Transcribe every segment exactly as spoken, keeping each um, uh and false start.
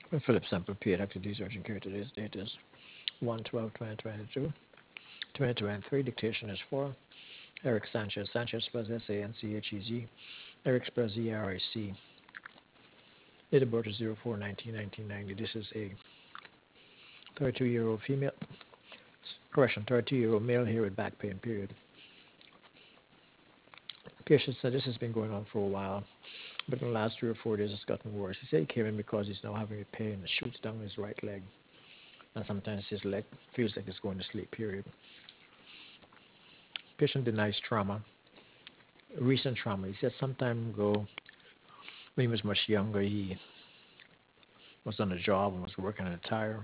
Philip Sample paid activities urgent care. Today's date is one twelve twenty twenty-two. twenty twenty-three. Dictation is for Eric Sanchez. Sanchez spells S A N C H E Z. Eric spells E R I C. Date of birth is zero four nineteen nineteen ninety. This is a thirty-two-year-old female. Correction, thirty-two-year-old male here with back pain, period. Patient said this has been going on for a while, but in the last three or four days it's gotten worse. He said he came in because he's now having a pain that shoots down his right leg, and sometimes his leg feels like it's going to sleep, period. Patient denies trauma, recent trauma. He said some time ago, when he was much younger, he was on a job and was working on a tire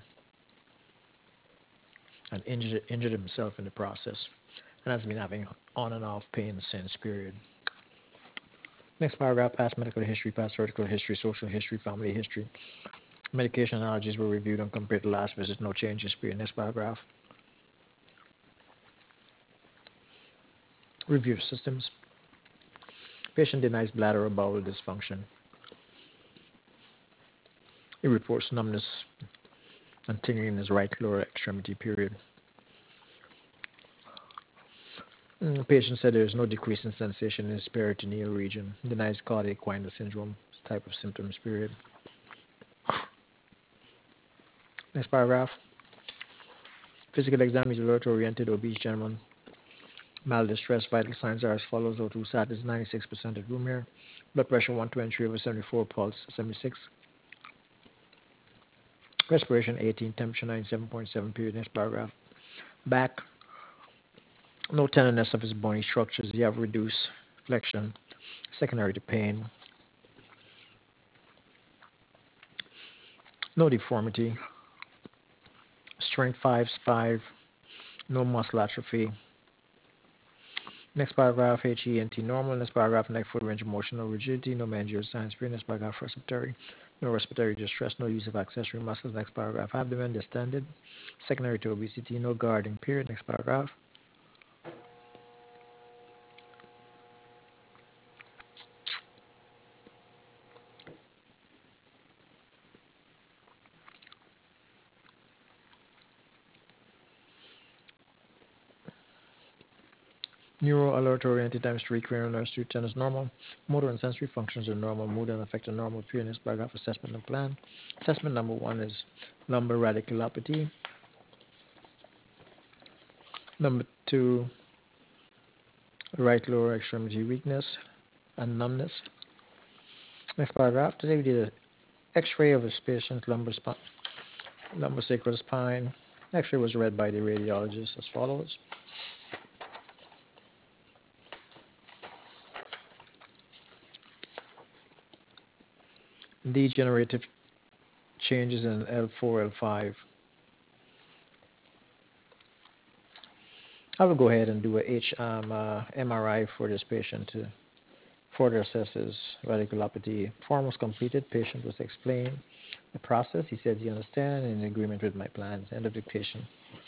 and injured, injured himself in the process, and has been having on and off pain since, period. Next paragraph, past medical history, past surgical history, social history, family history. Medication allergies were reviewed and compared to last visit. No changes, period. Next paragraph. Review of systems. Patient denies bladder or bowel dysfunction. He reports numbness and tingling in his right lower extremity, period. Mm, The patient said there is no decrease in sensation in his peritoneal region. Denies cardiac Quiner syndrome type of symptoms, period. Next paragraph. Physical exam is alert oriented, obese gentleman. Mild distress, vital signs are as follows. O two sat is ninety-six percent at room air. Blood pressure one twenty-three over seventy-four, pulse seventy-six. Respiration eighteen, temperature ninety-seven point seven, period. Next paragraph. Back, no tenderness of his bony structures. You have reduced flexion, secondary to pain. No deformity. Strength five, five. No muscle atrophy. Next paragraph, H E N T normal. Next paragraph, neck, foot range of motion, no rigidity, no managerial signs. Next paragraph, respiratory. No respiratory distress, no use of accessory muscles. Next paragraph, abdomen distended. Secondary to obesity, no guarding, period. Next paragraph. Neuro alert oriented times three, cranial nerves, two ten is normal. Motor and sensory functions are normal. Mood and affect are normal. Period. Next paragraph, assessment and plan. Assessment number one is lumbar radiculopathy. Number two, right lower extremity weakness and numbness. Next paragraph. Today we did an X-ray of his patient's lumbar spine, lumbar sacral spine. X-ray was read by the radiologist as follows. Degenerative changes in L four, L five. I will go ahead and do a H, um, uh, M R I for this patient to further assess his radiculopathy. Form was completed. Patient was explained the process. He said he understands and in agreement with my plans. End of dictation.